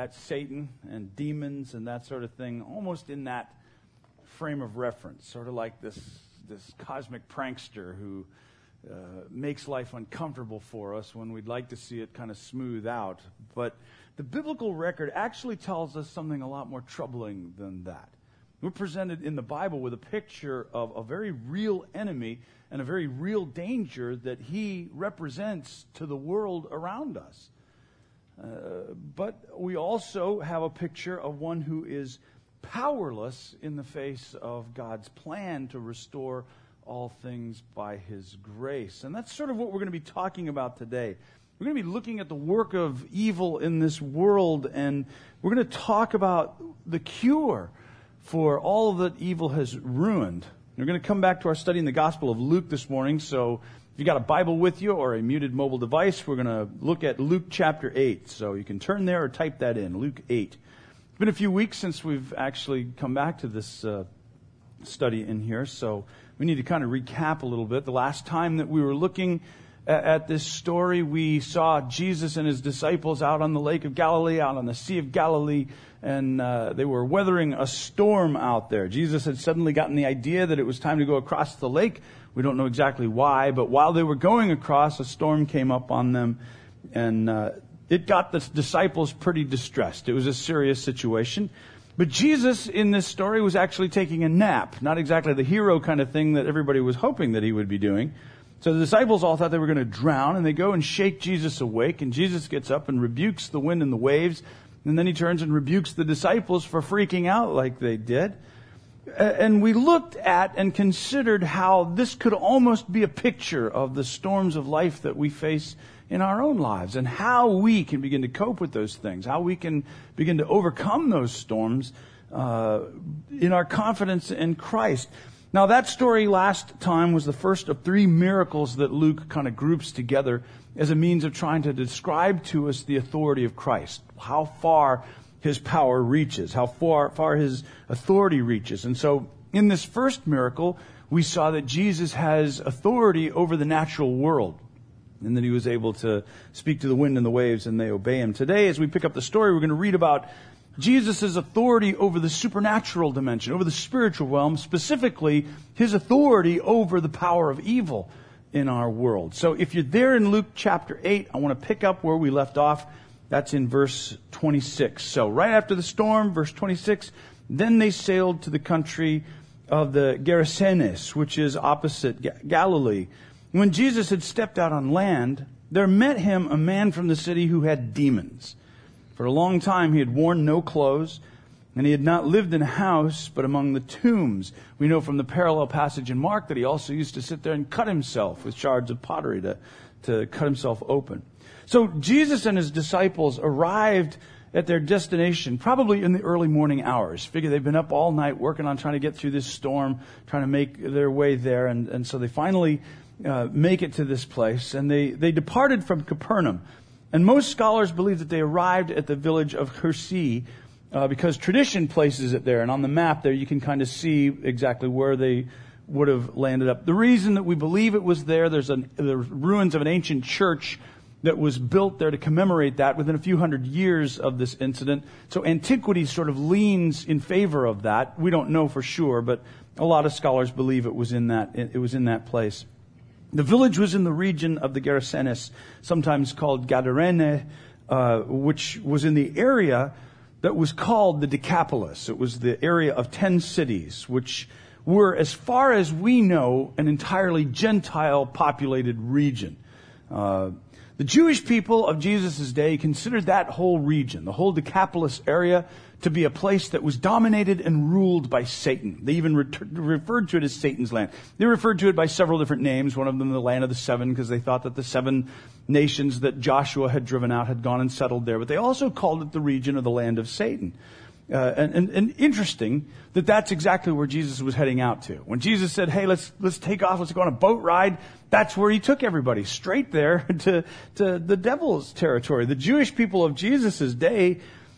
at Satan and demons and that sort of thing, almost in that frame of reference, sort of like this cosmic prankster who makes life uncomfortable for us when we'd like to see it kind of smooth out. But the biblical record actually tells us something a lot more troubling than that. We're presented in the Bible with a picture of a very real enemy and a very real danger that he represents to the world around us. But we also have a picture of one who is powerless in the face of God's plan to restore all things by his grace. And that's sort of what we're going to be talking about today. We're going to be looking at the work of evil in this world, and we're going to talk about the cure for all that evil has ruined. We're going to come back to our study in the Gospel of Luke this morning. So if you've got a Bible with you or a muted mobile device, we're going to look at Luke chapter 8. So you can turn there or type that in, Luke 8. It's been a few weeks since we've actually come back to this study in here, so we need to kind of recap a little bit. The last time that we were looking at this story, we saw Jesus and his disciples out on the Lake of Galilee, out on the Sea of Galilee, and they were weathering a storm out there. Jesus had suddenly gotten the idea that it was time to go across the lake. We don't know exactly why, but while they were going across, a storm came up on them, and it got the disciples pretty distressed. It was a serious situation. But Jesus, in this story, was actually taking a nap. Not exactly the hero kind of thing that everybody was hoping that he would be doing. So the disciples all thought they were going to drown, and they go and shake Jesus awake, and Jesus gets up and rebukes the wind and the waves, and then he turns and rebukes the disciples for freaking out like they did. And we looked at and considered how this could almost be a picture of the storms of life that we face in our own lives, and how we can begin to cope with those things, how we can begin to overcome those storms in our confidence in Christ. Now, that story last time was the first of 3 miracles that Luke kind of groups together as a means of trying to describe to us the authority of Christ, how far his power reaches, how far his authority reaches. And so in this first miracle, we saw that Jesus has authority over the natural world, and that he was able to speak to the wind and the waves, and they obey him. Today, as we pick up the story, we're going to read about Jesus' authority over the supernatural dimension, over the spiritual realm, specifically his authority over the power of evil in our world. So if you're there in Luke chapter 8, I want to pick up where we left off. That's in verse 26. So right after the storm, verse 26, then they sailed to the country of the Gerasenes, which is opposite Galilee. When Jesus had stepped out on land, there met him a man from the city who had demons. For a long time he had worn no clothes, and he had not lived in a house, but among the tombs. We know from the parallel passage in Mark that he also used to sit there and cut himself with shards of pottery to cut himself open. So Jesus and his disciples arrived at their destination probably in the early morning hours. Figure they've been up all night working on trying to get through this storm, trying to make their way there, and so they finally make it to this place, and they departed from Capernaum. And most scholars believe that they arrived at the village of Cursi because tradition places it there. And on the map there, you can kind of see exactly where they would have landed up. The reason that we believe it was there, there's the ruins of an ancient church that was built there to commemorate that within a few hundred years of this incident. So antiquity sort of leans in favor of that. We don't know for sure, but a lot of scholars believe it was in that place. The village was in the region of the Gerasenes, sometimes called Gadarene, which was in the area that was called the Decapolis. It was the area of 10 cities, which were, as far as we know, an entirely Gentile populated region. The Jewish people of Jesus' day considered that whole region, the whole Decapolis area, to be a place that was dominated and ruled by Satan. They even referred to it as Satan's land. They referred to it by several different names, one of them the land of the 7, because they thought that the 7 nations that Joshua had driven out had gone and settled there. But they also called it the region of the land of Satan. And interesting that that's exactly where Jesus was heading out to. When Jesus said, hey, let's take off, let's go on a boat ride, that's where he took everybody, straight there to the devil's territory. The Jewish people of Jesus' day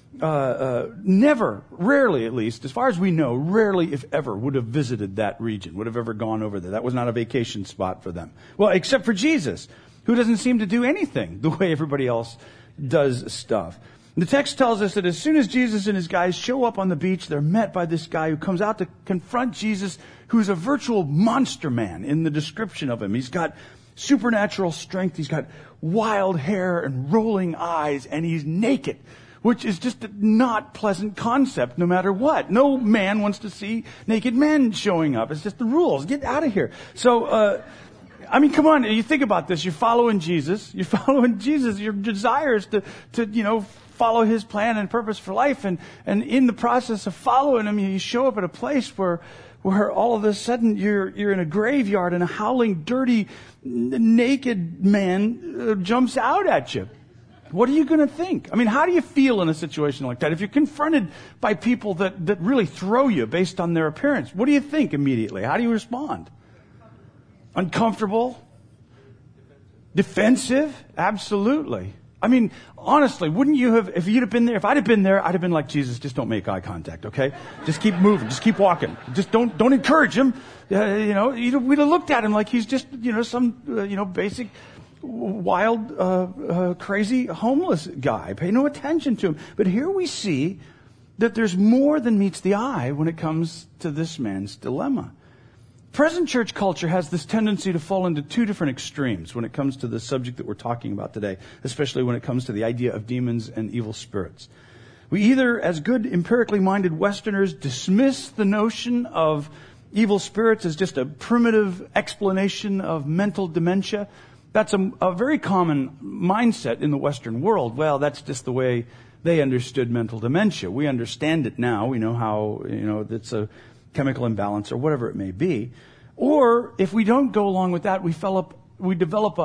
never, rarely at least, as far as we know, rarely if ever would have visited that region, would have ever gone over there. That was not a vacation spot for them. Well, except for Jesus, who doesn't seem to do anything the way everybody else does stuff. The text tells us that as soon as Jesus and his guys show up on the beach, they're met by this guy who comes out to confront Jesus, who's a virtual monster man in the description of him. He's got supernatural strength. He's got wild hair and rolling eyes, and he's naked, which is just a not pleasant concept no matter what. No man wants to see naked men showing up. It's just the rules. Get out of here. So, come on, you think about this. You're following Jesus. Your desire is to follow his plan and purpose for life. And in the process of following him, you show up at a place where all of a sudden you're in a graveyard and a howling, dirty, naked man jumps out at you. What are you going to think? How do you feel in a situation like that? If you're confronted by people that really throw you based on their appearance, what do you think immediately? How do you respond? Uncomfortable? Defensive? Absolutely. Honestly, wouldn't you have, if I'd have been there, I'd have been like, Jesus, just don't make eye contact, okay? Just keep moving. Just keep walking. Just don't encourage him. We'd have looked at him like he's just, some, basic, wild, crazy, homeless guy. Pay no attention to him. But here we see that there's more than meets the eye when it comes to this man's dilemma. Present church culture has this tendency to fall into two different extremes when it comes to the subject that we're talking about today, especially when it comes to the idea of demons and evil spirits. We either, as good empirically minded Westerners, dismiss the notion of evil spirits as just a primitive explanation of mental dementia. That's a very common mindset in the Western world. Well, that's just the way they understood mental dementia. We understand it now. We know how, it's a chemical imbalance or whatever it may be. Or if we don't go along with that, we develop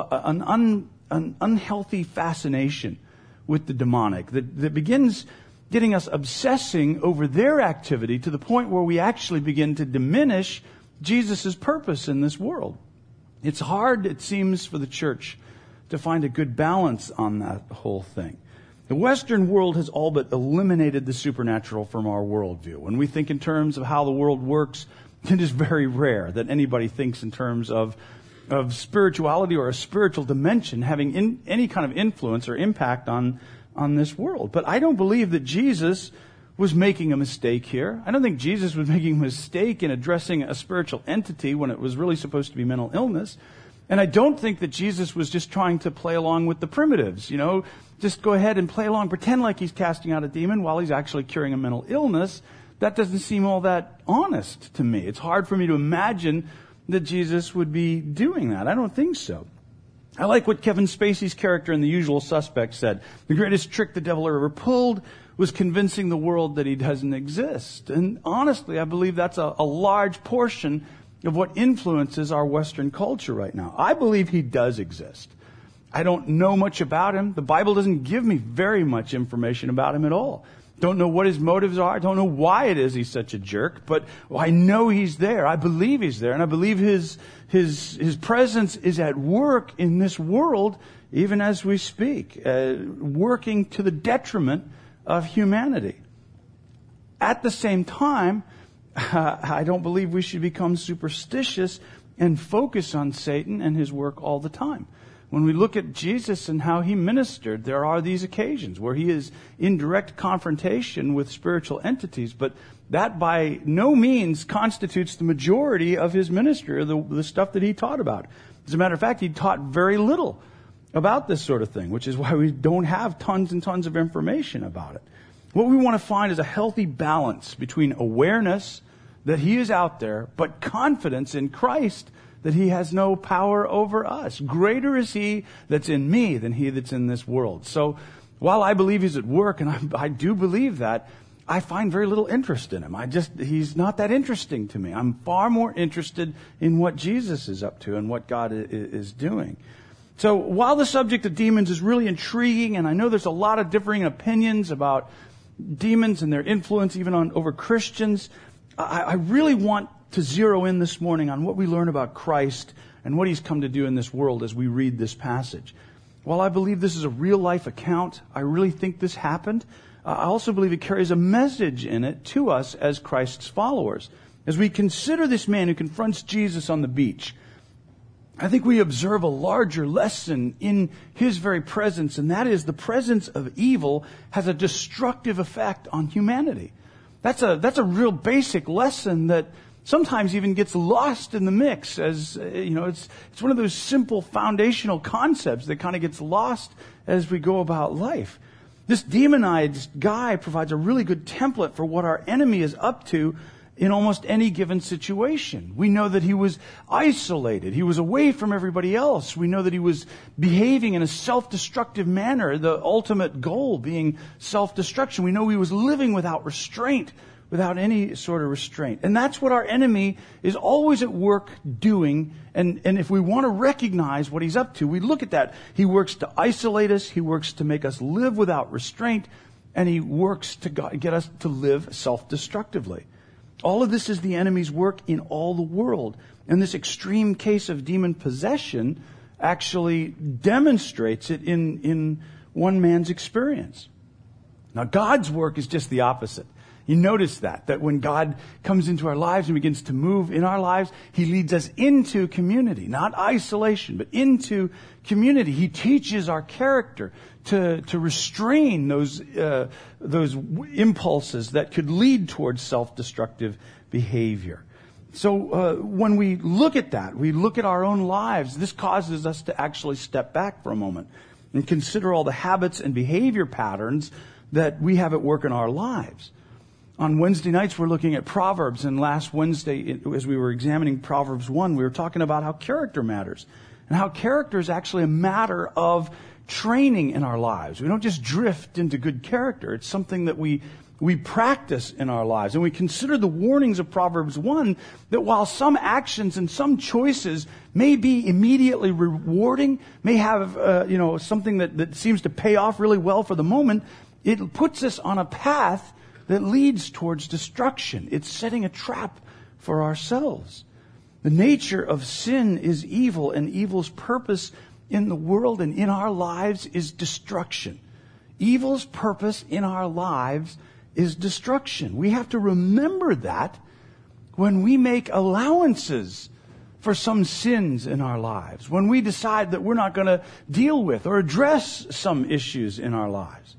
an unhealthy fascination with the demonic that begins getting us obsessing over their activity to the point where we actually begin to diminish Jesus' purpose in this world. It's hard, it seems, for the church to find a good balance on that whole thing. The Western world has all but eliminated the supernatural from our worldview. When we think in terms of how the world works, it is very rare that anybody thinks in terms of spirituality or a spiritual dimension having any kind of influence or impact on this world. But I don't believe that Jesus was making a mistake here. I don't think Jesus was making a mistake in addressing a spiritual entity when it was really supposed to be mental illness. And I don't think that Jesus was just trying to play along with the primitives, just go ahead and play along, pretend like he's casting out a demon while he's actually curing a mental illness. That doesn't seem all that honest to me. It's hard for me to imagine that Jesus would be doing that. I don't think so. I like what Kevin Spacey's character in The Usual Suspects said. The greatest trick the devil ever pulled was convincing the world that he doesn't exist. And honestly, I believe that's a large portion of what influences our Western culture right now. I believe he does exist. I don't know much about him. The Bible doesn't give me very much information about him at all. Don't know what his motives are. Don't know why it is he's such a jerk, but I know he's there. I believe he's there, and I believe his presence is at work in this world even as we speak, working to the detriment of humanity. At the same time, I don't believe we should become superstitious and focus on Satan and his work all the time. When we look at Jesus and how he ministered, there are these occasions where he is in direct confrontation with spiritual entities, but that by no means constitutes the majority of his ministry or the stuff that he taught about. As a matter of fact, he taught very little about this sort of thing, which is why we don't have tons and tons of information about it. What we want to find is a healthy balance between awareness that he is out there, but confidence in Christ that he has no power over us. Greater is he that's in me than he that's in this world. So while I believe he's at work, and I do believe that, I find very little interest in him. He's not that interesting to me. I'm far more interested in what Jesus is up to and what God is doing. So while the subject of demons is really intriguing, and I know there's a lot of differing opinions about demons and their influence even over Christians, I really want to zero in this morning on what we learn about Christ and what he's come to do in this world as we read this passage. While I believe this is a real life account, I really think this happened. I also believe it carries a message in it to us as Christ's followers. As we consider this man who confronts Jesus on the beach, I think we observe a larger lesson in his very presence, and that is the presence of evil has a destructive effect on humanity. That's a real basic lesson that sometimes even gets lost in the mix, as it's one of those simple foundational concepts that kind of gets lost as we go about life. This demonized guy provides a really good template for what our enemy is up to in almost any given situation. We know that he was isolated. He was away from everybody else. We know that he was behaving in a self-destructive manner, the ultimate goal being self-destruction. We know he was living without restraint, without any sort of restraint. And that's what our enemy is always at work doing. And if we want to recognize what he's up to, we look at that. He works to isolate us. He works to make us live without restraint. And he works to get us to live self-destructively. All of this is the enemy's work in all the world. And this extreme case of demon possession actually demonstrates it in one man's experience. Now, God's work is just the opposite. You notice that when God comes into our lives and begins to move in our lives, he leads us into community, not isolation, but into community. He teaches our character to restrain those impulses that could lead towards self-destructive behavior. So when we look at that, we look at our own lives, this causes us to actually step back for a moment and consider all the habits and behavior patterns that we have at work in our lives. On Wednesday nights, we're looking at Proverbs, and last Wednesday, as we were examining Proverbs 1, we were talking about how character matters, and how character is actually a matter of training in our lives. We don't just drift into good character. It's something that we practice in our lives. And we consider the warnings of Proverbs 1 that while some actions and some choices may be immediately rewarding, may have something that seems to pay off really well for the moment, it puts us on a path that leads towards destruction. It's setting a trap for ourselves. The nature of sin is evil, and evil's purpose in the world and in our lives is destruction. Evil's purpose in our lives is destruction. We have to remember that when we make allowances for some sins in our lives, when we decide that we're not going to deal with or address some issues in our lives.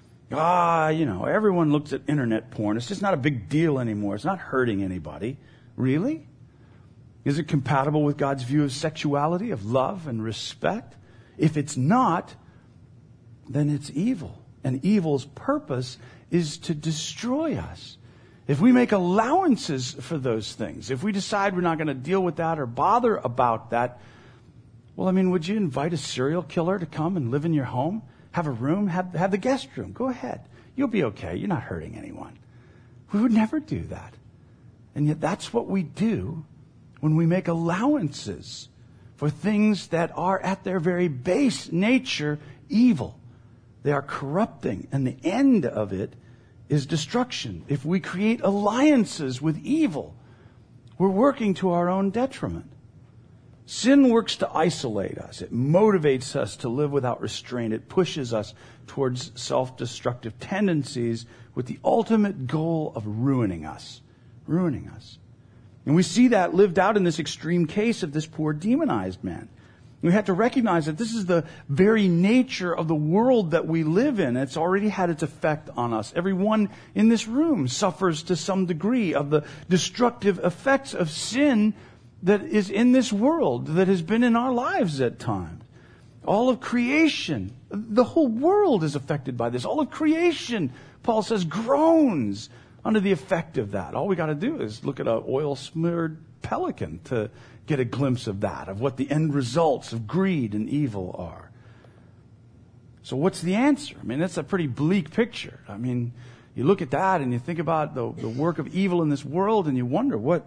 Everyone looks at internet porn. It's just not a big deal anymore. It's not hurting anybody. Really? Is it compatible with God's view of sexuality, of love and respect? If it's not, then it's evil. And evil's purpose is to destroy us. If we make allowances for those things, if we decide we're not going to deal with that or bother about that, would you invite a serial killer to come and live in your home? Have a room, have the guest room. Go ahead. You'll be okay. You're not hurting anyone. We would never do that. And yet that's what we do when we make allowances for things that are at their very base nature evil. They are corrupting, and the end of it is destruction. If we create alliances with evil, we're working to our own detriment. Sin works to isolate us. It motivates us to live without restraint. It pushes us towards self-destructive tendencies with the ultimate goal of ruining us. Ruining us. And we see that lived out in this extreme case of this poor demonized man. We have to recognize that this is the very nature of the world that we live in. It's already had its effect on us. Everyone in this room suffers to some degree of the destructive effects of sin that is in this world, that has been in our lives at times. All of creation, the whole world is affected by this. All of creation, Paul says, groans under the effect of that. All we got to do is look at an oil-smeared pelican to get a glimpse of that, of what the end results of greed and evil are. So what's the answer? That's a pretty bleak picture. You look at that and you think about the work of evil in this world, and you wonder, what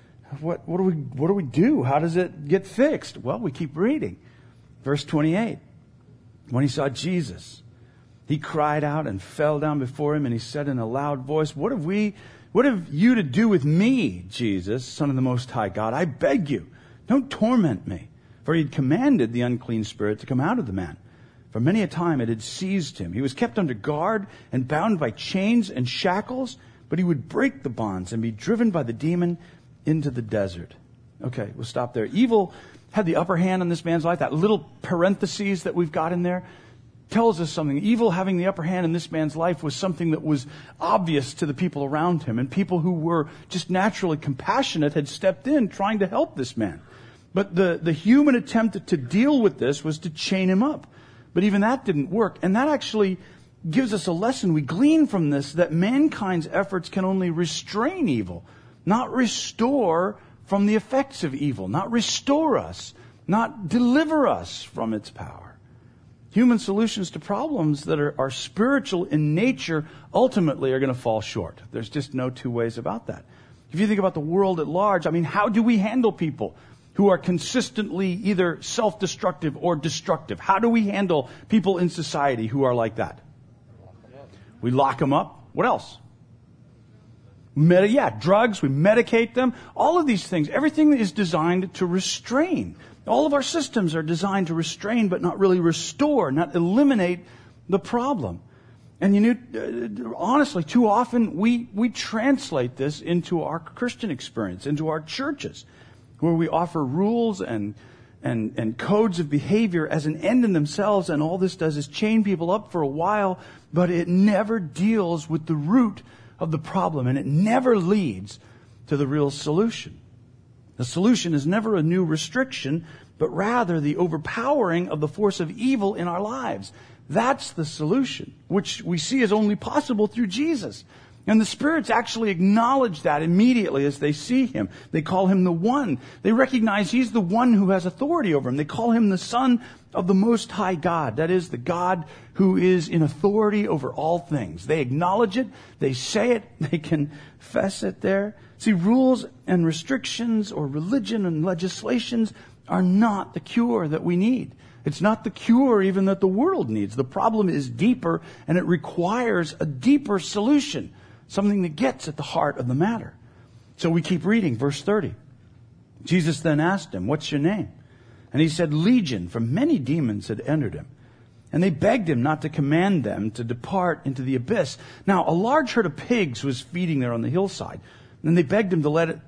do we do? How does it get fixed? Well, we keep reading. Verse 28. When he saw Jesus, he cried out and fell down before him, and he said in a loud voice, What have you to do with me, Jesus, Son of the Most High God? I beg you, don't torment me. For he had commanded the unclean spirit to come out of the man. For many a time it had seized him. He was kept under guard and bound by chains and shackles, but he would break the bonds and be driven by the demon into the desert. Okay, we'll stop there. Evil had the upper hand in this man's life. That little parentheses that we've got in there tells us something. Evil having the upper hand in this man's life was something that was obvious to the people around him. And people who were just naturally compassionate had stepped in trying to help this man. But the human attempt to deal with this was to chain him up. But even that didn't work. And that actually gives us a lesson. We glean from this that mankind's efforts can only restrain evil, not restore from the effects of evil, not restore us, not deliver us from its power. Human solutions to problems that are spiritual in nature ultimately are going to fall short. There's just no two ways about that. If you think about the world at large, I mean, how do we handle people who are consistently either self-destructive or destructive? How do we handle people in society who are like that? We lock them up. What else? Drugs. We medicate them. All of these things. Everything is designed to restrain. All of our systems are designed to restrain, but not really restore, not eliminate the problem. And honestly, too often we translate this into our Christian experience, into our churches, where we offer rules and codes of behavior as an end in themselves, and all this does is chain people up for a while, but it never deals with the root of the problem, and it never leads to the real solution. The solution is never a new restriction, but rather the overpowering of the force of evil in our lives. That's the solution, which we see is only possible through Jesus. And the spirits actually acknowledge that immediately as they see him. They call him the One. They recognize he's the one who has authority over him. They call him the Son of the Most High God. That is, the God who is in authority over all things. They acknowledge it. They say it. They confess it there. See, rules and restrictions or religion and legislations are not the cure that we need. It's not the cure even that the world needs. The problem is deeper, and it requires a deeper solution, something that gets at the heart of the matter. So we keep reading, verse 30. Jesus then asked him, "What's your name?" And he said, "Legion," for many demons had entered him. And they begged him not to command them to depart into the abyss. Now, a large herd of pigs was feeding there on the hillside. And they begged him to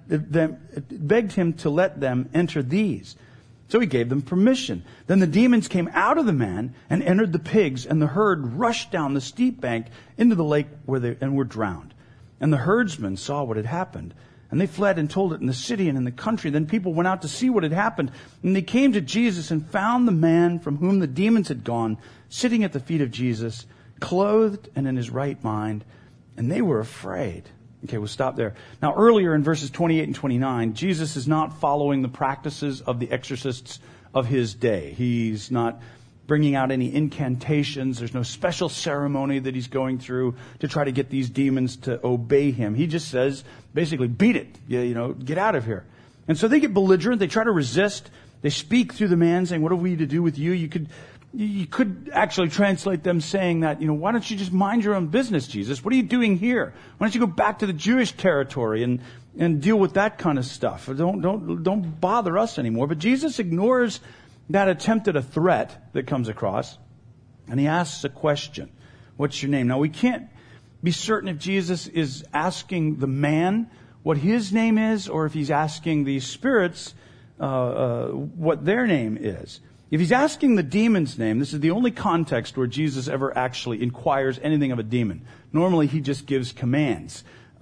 let them enter these. So he gave them permission. Then the demons came out of the man and entered the pigs, and the herd rushed down the steep bank into the lake and were drowned. And the herdsmen saw what had happened, and they fled and told it in the city and in the country. Then people went out to see what had happened, and they came to Jesus and found the man from whom the demons had gone, sitting at the feet of Jesus, clothed and in his right mind, and they were afraid. Okay, we'll stop there. Now, earlier in verses 28 and 29, Jesus is not following the practices of the exorcists of his day. He's not bringing out any incantations. There's no special ceremony that he's going through to try to get these demons to obey him. He just says, basically, beat it. Get out of here. And so they get belligerent. They try to resist. They speak through the man, saying, "What are we to do with you?" You could actually translate them saying that, "Why don't you just mind your own business, Jesus? What are you doing here? Why don't you go back to the Jewish territory and deal with that kind of stuff? Don't bother us anymore." But Jesus ignores that attempt at a threat that comes across, and he asks a question. "What's your name?" Now, we can't be certain if Jesus is asking the man what his name is, or if he's asking the spirits what their name is. If he's asking the demon's name, this is the only context where Jesus ever actually inquires anything of a demon. Normally, he just gives commands.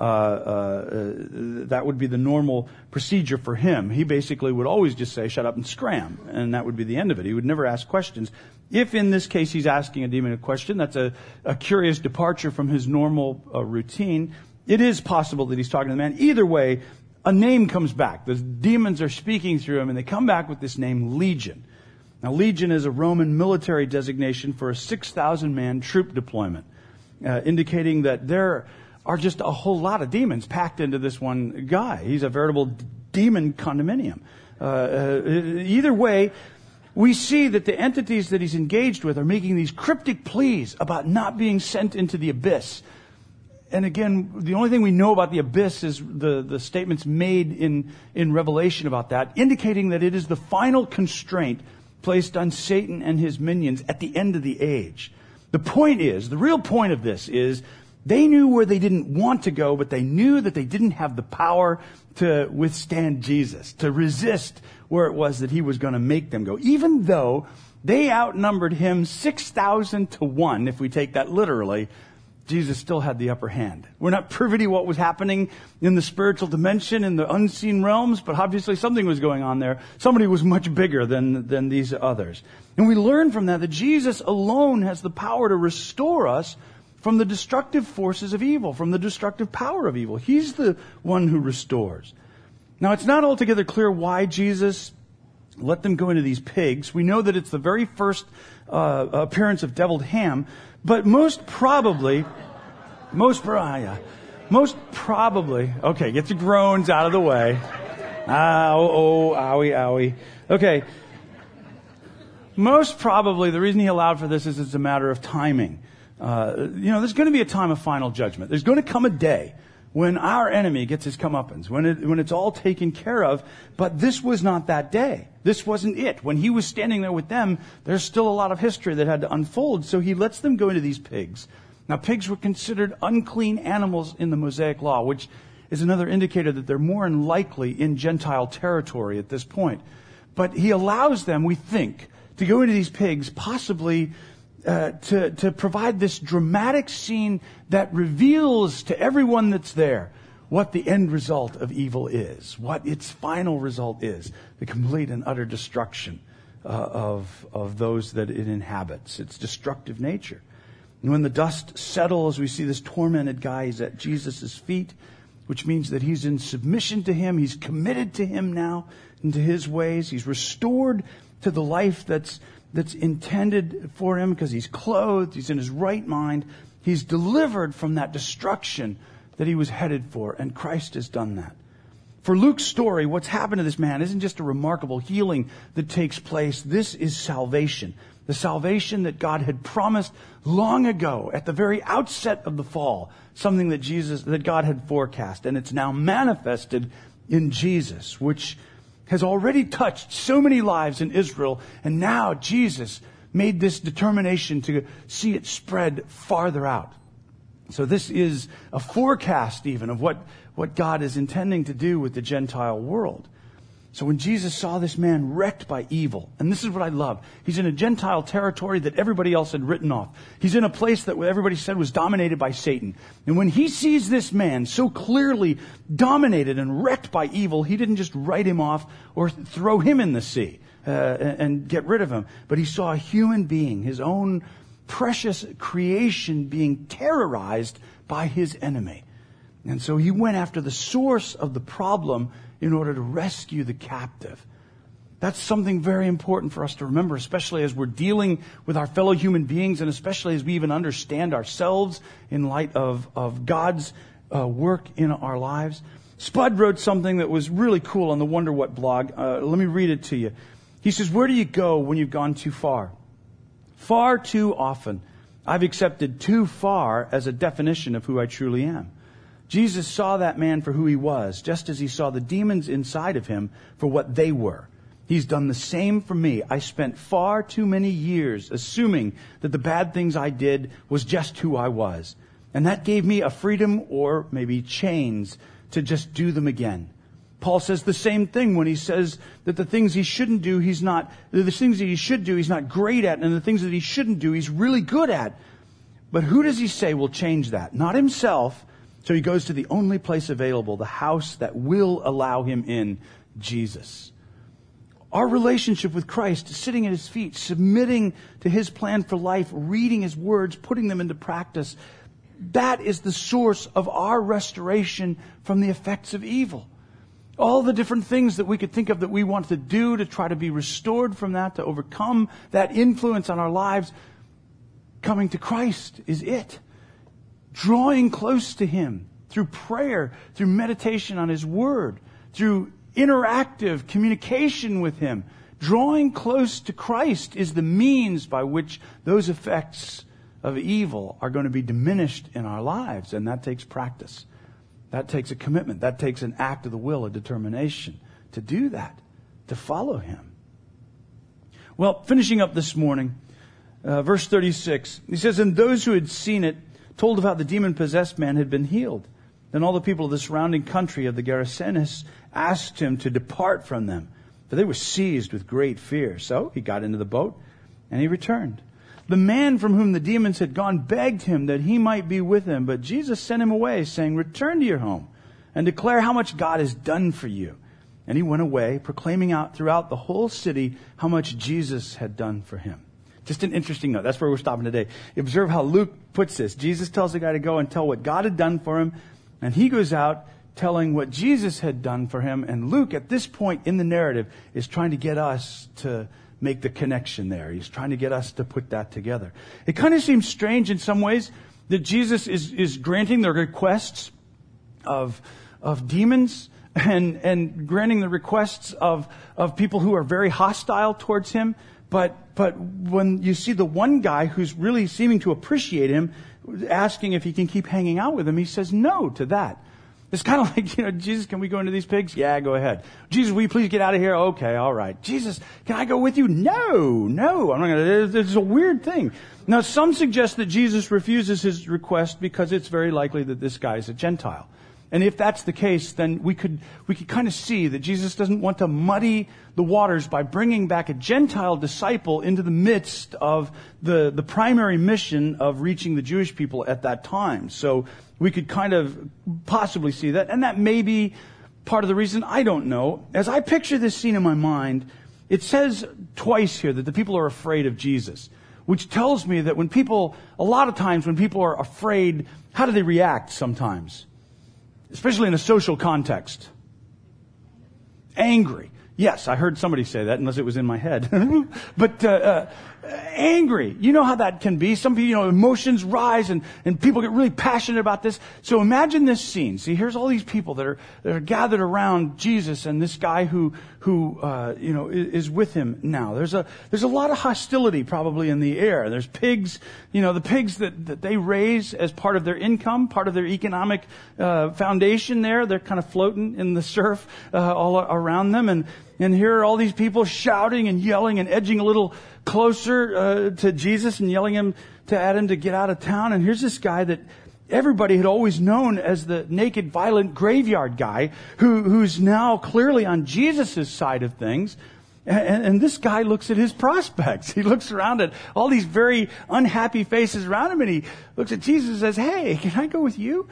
That would be the normal procedure for him. He basically would always just say, "Shut up and scram," and that would be the end of it. He would never ask questions. If in this case he's asking a demon a question, that's a curious departure from his normal routine. It is possible that he's talking to the man. Either way, a name comes back. The demons are speaking through him, and they come back with this name, Legion. Now, Legion is a Roman military designation for a 6,000-man troop deployment, indicating that there are just a whole lot of demons packed into this one guy. He's a veritable demon condominium. Either way, we see that the entities that he's engaged with are making these cryptic pleas about not being sent into the abyss. And again, the only thing we know about the abyss is the statements made in Revelation about that, indicating that it is the final constraint placed on Satan and his minions at the end of the age. The real point of this is They knew where they didn't want to go, but they knew that they didn't have the power to withstand Jesus, to resist where it was that he was going to make them go. Even though they outnumbered him 6,000 to 1, if we take that literally, Jesus still had the upper hand. We're not privy to what was happening in the spiritual dimension, in the unseen realms, but obviously something was going on there. Somebody was much bigger than these others. And we learn from that Jesus alone has the power to restore us from the destructive forces of evil, from the destructive power of evil. He's the one who restores. Now, it's not altogether clear why Jesus let them go into these pigs. We know that it's the very first appearance of deviled ham, but most probably, okay, get your groans out of the way. Owie. Okay. Most probably the reason he allowed for this is it's a matter of timing. There's going to be a time of final judgment. There's going to come a day when our enemy gets his comeuppance, when it's all taken care of. But this was not that day. This wasn't it. When he was standing there with them, there's still a lot of history that had to unfold. So he lets them go into these pigs. Now, pigs were considered unclean animals in the Mosaic Law, which is another indicator that they're more than likely in Gentile territory at this point. But he allows them, we think, to go into these pigs, possibly to provide this dramatic scene that reveals to everyone that's there what the end result of evil is, what its final result is, the complete and utter destruction of those that it inhabits, its destructive nature. And when the dust settles, we see this tormented guy. He's at Jesus' feet, which means that he's in submission to him. He's committed to him now and to his ways. He's restored to the life that's intended for him because he's clothed, he's in his right mind. He's delivered from that destruction that he was headed for, and Christ has done that. For Luke's story, what's happened to this man isn't just a remarkable healing that takes place. This is salvation. The salvation that God had promised long ago at the very outset of the fall. Something that God had forecast. And it's now manifested in Jesus, which has already touched so many lives in Israel. And now Jesus made this determination to see it spread farther out. So this is a forecast even of what God is intending to do with the Gentile world. So when Jesus saw this man wrecked by evil, and this is what I love, he's in a Gentile territory that everybody else had written off. He's in a place that everybody said was dominated by Satan. And when he sees this man so clearly dominated and wrecked by evil, he didn't just write him off or throw him in the sea and get rid of him. But he saw a human being, his own precious creation, being terrorized by his enemy. And so he went after the source of the problem in order to rescue the captive. That's something very important for us to remember, especially as we're dealing with our fellow human beings and especially as we even understand ourselves in light of God's work in our lives. Spud wrote something that was really cool on the Wonder What blog. Let me read it to you. He says, "Where do you go when you've gone too far? Far too often, I've accepted too far as a definition of who I truly am. Jesus saw that man for who he was, just as he saw the demons inside of him for what they were. He's done the same for me. I spent far too many years assuming that the bad things I did was just who I was. And that gave me a freedom or maybe chains to just do them again." Paul says the same thing when he says that the things he shouldn't do, the things that he should do, he's not great at, and the things that he shouldn't do, he's really good at. But who does he say will change that? Not himself. So he goes to the only place available, the house that will allow him in, Jesus. Our relationship with Christ, sitting at his feet, submitting to his plan for life, reading his words, putting them into practice, that is the source of our restoration from the effects of evil. All the different things that we could think of that we want to do to try to be restored from that, to overcome that influence on our lives, coming to Christ is it. Drawing close to him through prayer, through meditation on his word, through interactive communication with him. Drawing close to Christ is the means by which those effects of evil are going to be diminished in our lives. And that takes practice. That takes a commitment. That takes an act of the will, a determination to do that, to follow him. Well, finishing up this morning, verse 36, he says, "And those who had seen it told of how the demon-possessed man had been healed. Then all the people of the surrounding country of the Gerasenes asked him to depart from them, for they were seized with great fear. So he got into the boat, and he returned. The man from whom the demons had gone begged him that he might be with him, but Jesus sent him away, saying, "Return to your home, and declare how much God has done for you." And he went away, proclaiming out throughout the whole city how much Jesus had done for him. Just an interesting note. That's where we're stopping today. Observe how Luke puts this. Jesus tells the guy to go and tell what God had done for him, and he goes out telling what Jesus had done for him. And Luke, at this point in the narrative, is trying to get us to make the connection there. He's trying to get us to put that together. It kind of seems strange in some ways that Jesus is granting the requests of demons and granting the requests of people who are very hostile towards him. But when you see the one guy who's really seeming to appreciate him, asking if he can keep hanging out with him, he says no to that. It's kind of like, Jesus, can we go into these pigs? Yeah, go ahead. Jesus, will you please get out of here? Okay, all right. Jesus, can I go with you? No, I'm not going to. It's a weird thing. Now, some suggest that Jesus refuses his request because it's very likely that this guy is a Gentile. And if that's the case, then we could kind of see that Jesus doesn't want to muddy the waters by bringing back a Gentile disciple into the midst of the primary mission of reaching the Jewish people at that time. So we could kind of possibly see that. And that may be part of the reason. I don't know. As I picture this scene in my mind, it says twice here that the people are afraid of Jesus, which tells me that a lot of times when people are afraid, how do they react sometimes? Especially in a social context. Angry. Yes, I heard somebody say that, unless it was in my head. But angry. You know how that can be. Some people, emotions rise and people get really passionate about this. So imagine this scene. See, here's all these people that are gathered around Jesus and this guy who is with him now. There's a lot of hostility probably in the air. There's pigs, the pigs that they raise as part of their income, part of their economic foundation there. They're kind of floating in the surf all around them. And here are all these people shouting and yelling and edging a little closer to Jesus and yelling him at him to get out of town. And here's this guy that everybody had always known as the naked, violent graveyard guy who's now clearly on Jesus' side of things. And this guy looks at his prospects. He looks around at all these very unhappy faces around him, and he looks at Jesus and says, "Hey, can I go with you?"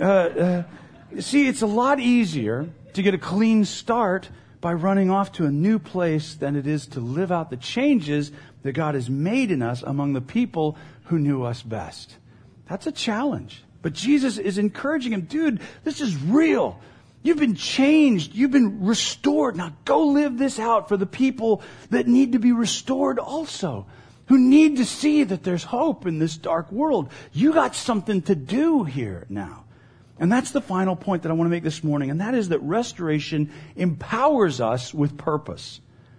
See, it's a lot easier to get a clean start by running off to a new place than it is to live out the changes that God has made in us among the people who knew us best. That's a challenge. But Jesus is encouraging him, dude, this is real. You've been changed. You've been restored. Now go live this out for the people that need to be restored also, who need to see that there's hope in this dark world. You got something to do here now. And that's the final point that I want to make this morning, and that is that restoration empowers us with purpose.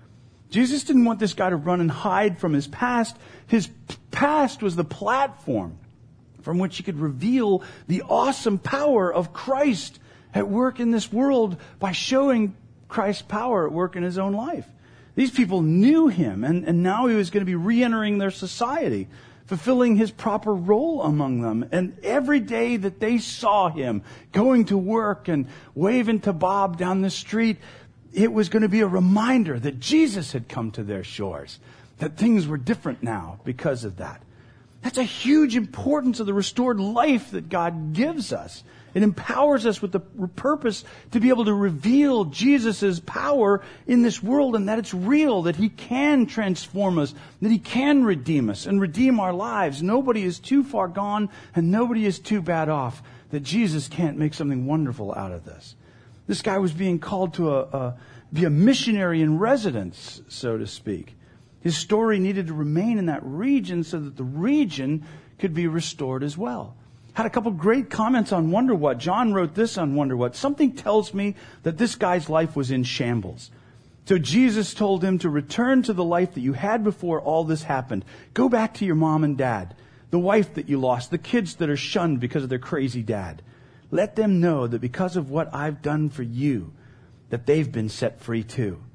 Jesus didn't want this guy to run and hide from his past. His past was the platform from which he could reveal the awesome power of Christ at work in this world by showing Christ's power at work in his own life. These people knew him, and now he was going to be re-entering their society, fulfilling his proper role among them. And every day that they saw him going to work and waving to Bob down the street, it was going to be a reminder that Jesus had come to their shores, that things were different now because of that. That's a huge importance of the restored life that God gives us. It empowers us with the purpose to be able to reveal Jesus' power in this world, and that it's real, that he can transform us, that he can redeem us and redeem our lives. Nobody is too far gone and nobody is too bad off, that Jesus can't make something wonderful out of this. This guy was being called to be a missionary in residence, so to speak. His story needed to remain in that region so that the region could be restored as well. Had a couple great comments on Wonder What. John wrote this on Wonder What. Something tells me that this guy's life was in shambles. So Jesus told him to return to the life that you had before all this happened. Go back to your mom and dad, the wife that you lost, the kids that are shunned because of their crazy dad. Let them know that because of what I've done for you, that they've been set free too.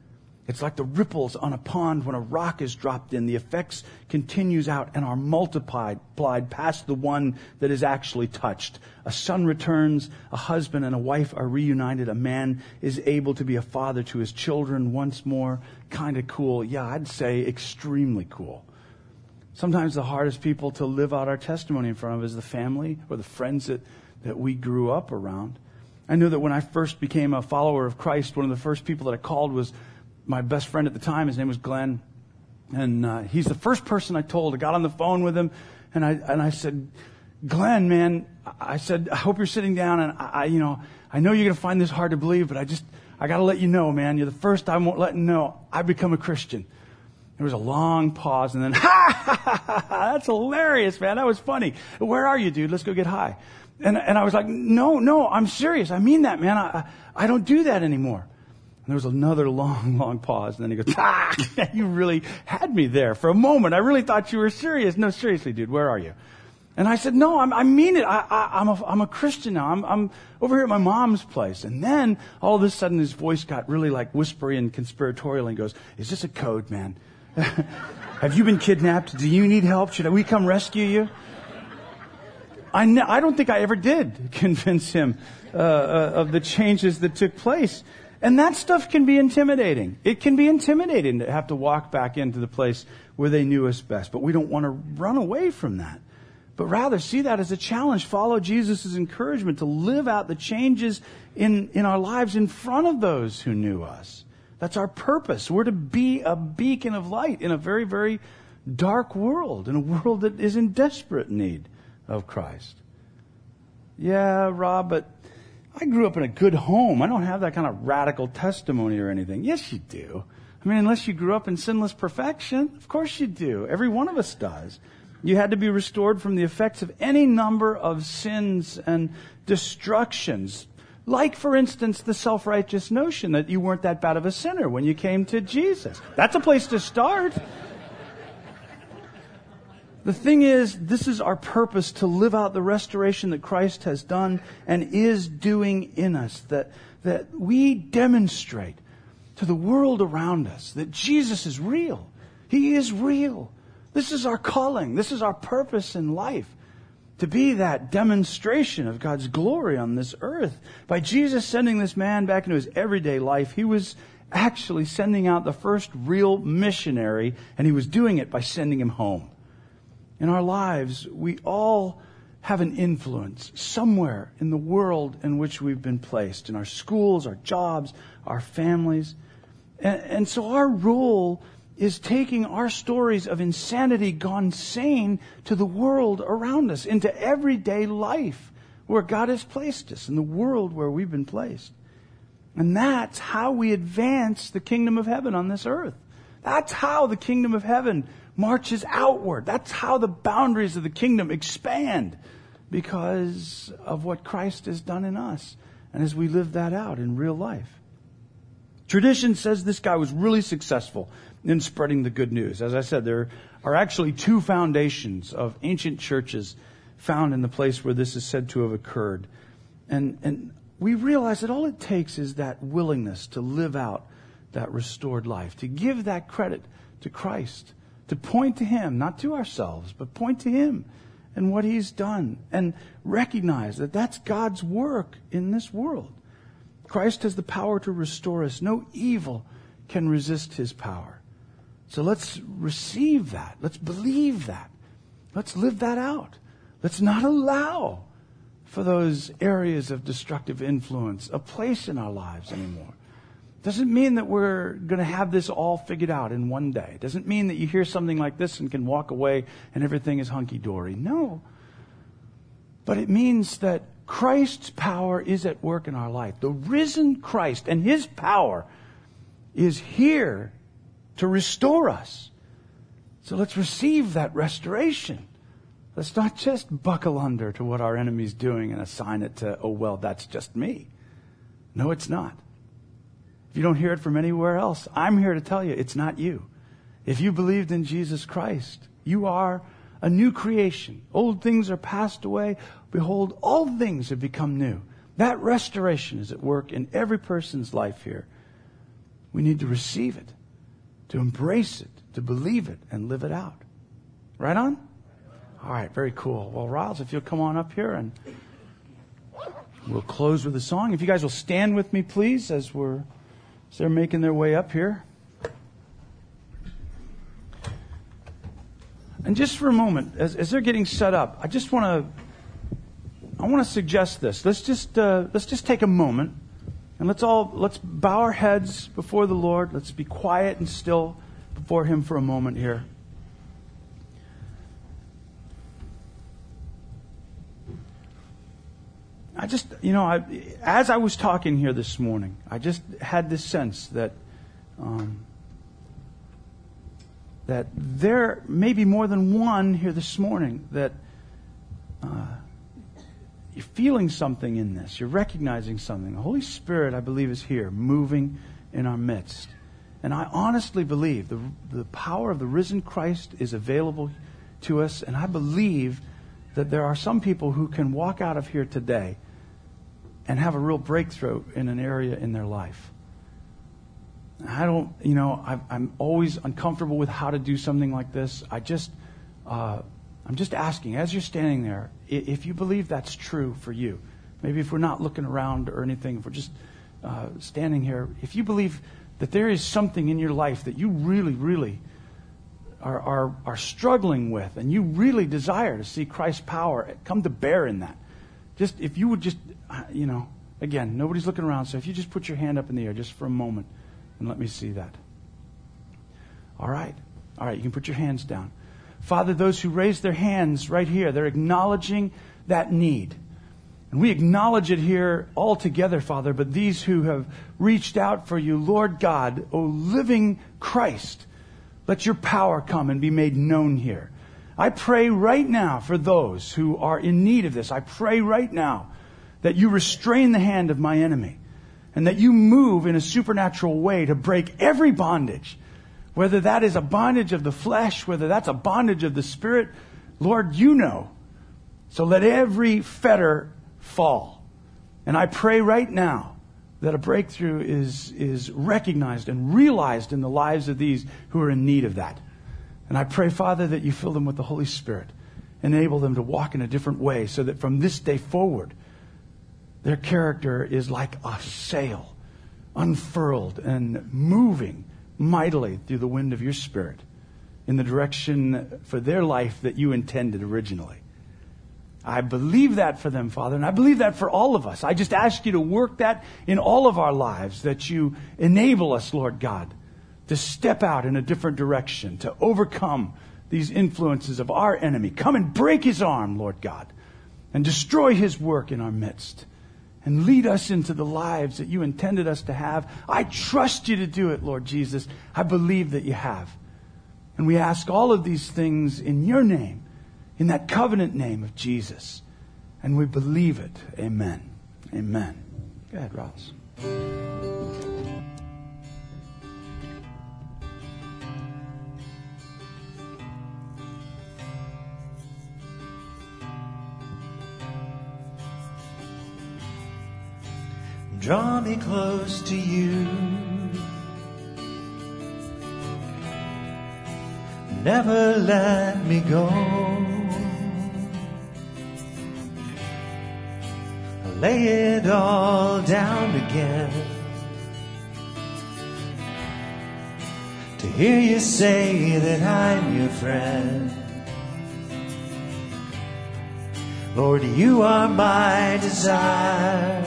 It's like the ripples on a pond when a rock is dropped in. The effects continues out and are multiplied past the one that is actually touched. A son returns, a husband and a wife are reunited, a man is able to be a father to his children once more. Kind of cool. Yeah, I'd say extremely cool. Sometimes the hardest people to live out our testimony in front of is the family or the friends that we grew up around. I knew that when I first became a follower of Christ, one of the first people that I called was my best friend at the time. His name was Glenn. And he's the first person I told. I got on the phone with him and I said, Glenn, man, I said, I hope you're sitting down, and I know you're going to find this hard to believe, but I got to let you know, man, you're the first I won't let you know I've become a Christian. There was a long pause and then, that's hilarious, man. That was funny. Where are you, dude? Let's go get high. And I was like, no, I'm serious. I mean that, man. I don't do that anymore. And there was another long pause. And then he goes, you really had me there for a moment. I really thought you were serious. No, seriously, dude, where are you? And I said, no, I mean it. I'm a Christian now. I'm over here at my mom's place. And then all of a sudden his voice got really like whispery and conspiratorial and goes, is this a code, man? Have you been kidnapped? Do you need help? Should we come rescue you? I don't think I ever did convince him of the changes that took place. And that stuff can be intimidating. It can be intimidating to have to walk back into the place where they knew us best. But we don't want to run away from that, but rather see that as a challenge. Follow Jesus' encouragement to live out the changes in our lives in front of those who knew us. That's our purpose. We're to be a beacon of light in a very, very dark world, in a world that is in desperate need of Christ. Yeah, Rob, but I grew up in a good home. I don't have that kind of radical testimony or anything. Yes, you do. I mean, unless you grew up in sinless perfection, of course you do. Every one of us does. You had to be restored from the effects of any number of sins and destructions. Like, for instance, the self-righteous notion that you weren't that bad of a sinner when you came to Jesus. That's a place to start. The thing is, this is our purpose, to live out the restoration that Christ has done and is doing in us. That we demonstrate to the world around us that Jesus is real. He is real. This is our calling. This is our purpose in life. To be that demonstration of God's glory on this earth. By Jesus sending this man back into his everyday life, he was actually sending out the first real missionary, and he was doing it by sending him home. In our lives, we all have an influence somewhere in the world in which we've been placed, in our schools, our jobs, our families. And so our role is taking our stories of insanity gone sane to the world around us, into everyday life where God has placed us, in the world where we've been placed. And that's how we advance the kingdom of heaven on this earth. That's how the kingdom of heaven marches outward. That's how the boundaries of the kingdom expand, because of what Christ has done in us and as we live that out in real life. Tradition says this guy was really successful in spreading the good news. As I said, there are actually two foundations of ancient churches found in the place where this is said to have occurred. And we realize that all it takes is that willingness to live out that restored life, to give that credit to Christ, to point to Him, not to ourselves, but point to Him and what He's done, and recognize that that's God's work in this world. Christ has the power to restore us. No evil can resist His power. So let's receive that. Let's believe that. Let's live that out. Let's not allow for those areas of destructive influence a place in our lives anymore. Doesn't mean that we're going to have this all figured out in one day. Doesn't mean that you hear something like this and can walk away and everything is hunky-dory. No. But it means that Christ's power is at work in our life. The risen Christ and His power is here to restore us. So let's receive that restoration. Let's not just buckle under to what our enemy's doing and assign it to, oh, well, that's just me. No, it's not. If you don't hear it from anywhere else, I'm here to tell you it's not you. If you believed in Jesus Christ, you are a new creation. Old things are passed away. Behold, all things have become new. That restoration is at work in every person's life here. We need to receive it. to embrace it, to believe it, and live it out. Right on? All right, very cool. Well, Riles, if you'll come on up here, and we'll close with a song. If you guys will stand with me, please, as they're making their way up here. And just for a moment, as they're getting set up, I want to suggest this. Let's just take a moment, and let's bow our heads before the Lord. Let's be quiet and still before Him for a moment here. As I was talking here this morning, I just had this sense that that there may be more than one here this morning that you're feeling something in this. You're recognizing something. The Holy Spirit, I believe, is here, moving in our midst. And I honestly believe the power of the risen Christ is available to us. And I believe that there are some people who can walk out of here today and have a real breakthrough in an area in their life. I'm always uncomfortable with how to do something like this. I'm just asking, as you're standing there, if you believe that's true for you, maybe if we're not looking around or anything, if we're just standing here, if you believe that there is something in your life that you really, really are struggling with, and you really desire to see Christ's power come to bear in that, just if you would just, again, nobody's looking around, so if you just put your hand up in the air just for a moment and let me see that. All right, you can put your hands down. Father, those who raise their hands right here, they're acknowledging that need. And we acknowledge it here all together, Father, but these who have reached out for you, Lord God, O living Christ, let your power come and be made known here. I pray right now for those who are in need of this. I pray right now that you restrain the hand of my enemy and that you move in a supernatural way to break every bondage. Whether that is a bondage of the flesh, whether that's a bondage of the spirit, Lord, you know. So let every fetter fall. And I pray right now that a breakthrough is recognized and realized in the lives of these who are in need of that. And I pray, Father, that you fill them with the Holy Spirit. Enable them to walk in a different way so that from this day forward, their character is like a sail, unfurled and moving mightily through the wind of your Spirit in the direction for their life that you intended originally. I believe that for them, Father, and I believe that for all of us. I just ask you to work that in all of our lives, that you enable us, Lord God, to step out in a different direction, to overcome these influences of our enemy. Come and break his arm, Lord God, and destroy his work in our midst. And lead us into the lives that you intended us to have. I trust you to do it, Lord Jesus. I believe that you have. And we ask all of these things in your name, in that covenant name of Jesus. And we believe it. Amen. Amen. Go ahead, Ross. Draw me close to you. Never let me go. Lay it all down again to hear you say that I'm your friend. Lord, you are my desire.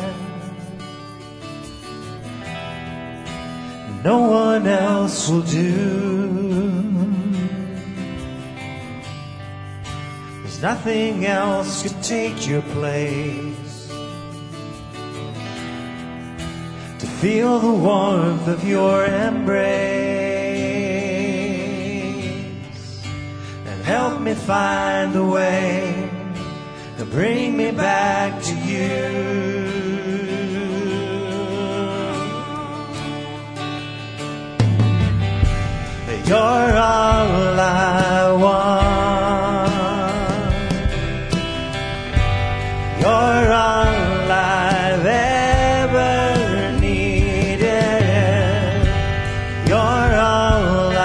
No one else will do. There's nothing else could take your place. To feel the warmth of your embrace and help me find a way to bring me back to you. You're all I want. You're all I've ever needed. You're all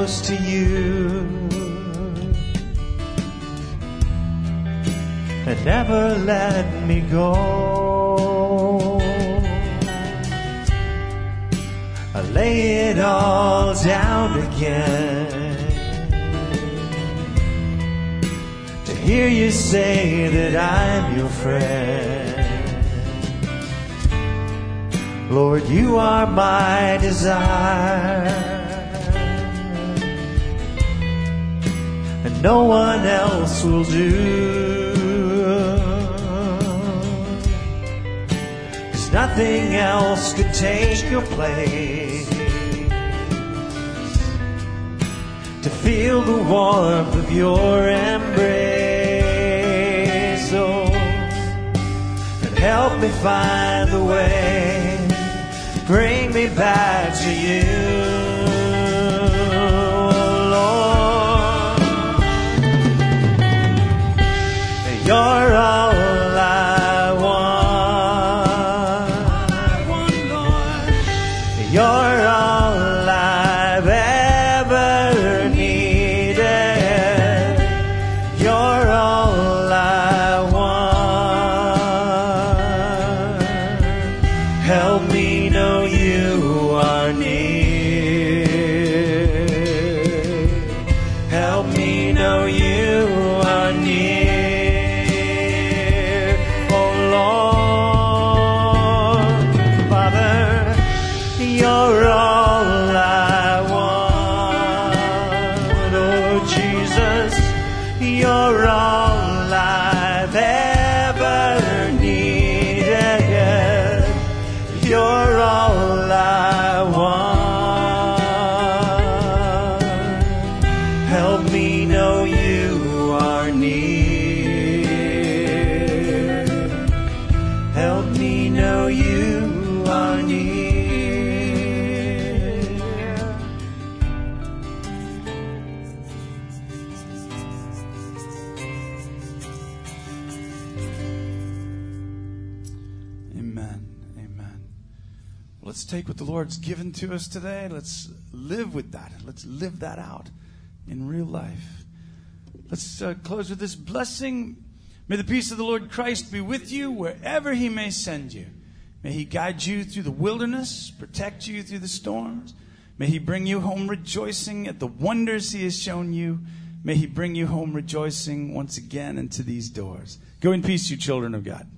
close to you and never let me go. I lay it all down again to hear you say that I'm your friend. Lord, you are my desire, and no one else will do. 'Cause nothing else could take your place. To feel the warmth of your embrace, oh, and help me find the way. Bring me back to you, Lord. You're all I want, Lord. You're all I've ever needed. You're all I want. Help me know you are near. Help me know you are near. Oh Lord, Father, you're all I want. Oh Jesus, you're all I've ever needed. You're all I want. Help me know you are near. Help me know you are near. Amen. Amen. Let's take what the Lord's given to us today. Let's live with that. Let's live that out in real life. Let's close with this blessing. May the peace of the Lord Christ be with you wherever He may send you. May He guide you through the wilderness, protect you through the storms. May He bring you home rejoicing at the wonders He has shown you. May He bring you home rejoicing once again into these doors. Go in peace, you children of God.